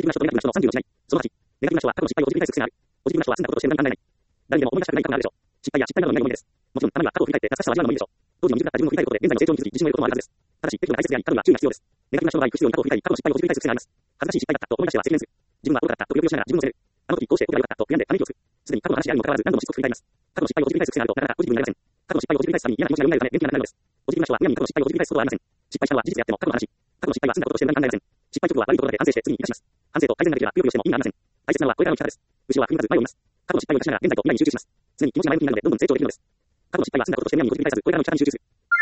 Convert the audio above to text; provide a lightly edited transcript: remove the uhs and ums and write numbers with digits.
ジティブな人とネガティブな人の36しない。その8、ネガティブな人は過去の失敗をポジティブに対する癖がある。ポジティブな人は済んだこととして無駄に考えない。誰にでも思い出したくない過去があるでしょう。失敗や失敗などのない思い出です。もちろん、たまには過去を振り返って懐かしさを味わうのもいいでしょう。当時の未熟だった自分を振り返ることで、現在の成長に気づき、自信を得ることもあるはずです。ただし、適度な大切さや過度な注意が必要です。ネガティブな人の場合、不必要に過去を振り返り、過去の失敗をポジティブに対する癖があります。恥ずかしい失敗だったと思い出しては責任する。自分は愚かだったと呼びをしながら自分を責める。あの時こうしておけばよかったと悔やんでため息をつく。すでに過去の話であるにもかかわらず何度もしつこく振り返ります。過去の失敗をポジティブに対する癖があると、なかなかポジティブになりません。過去の失敗をポジティブに対するために嫌な気持ちが蘇るため元気がなくなるのです。ポジティブな人はむやみに過去の失敗をポジティブに対することはありません。失敗したのは事実であっても過去の話。過去の失敗は済んだこととして無駄に考えません。失敗直後は悪いところだけ反省して次に生かします。反省と改善だけではぷよぷよしても意味がありません。大切なのはこれからの生き方です。後ろは振り向かず前を見ます。過去の失敗を生かしながら現在と未来に集中します。常に気持ちが前向きになるのでどんどん成長できるのです。過去の失敗は済んだこととしてむやみにポジティブに対するこれからの生き方に集中する。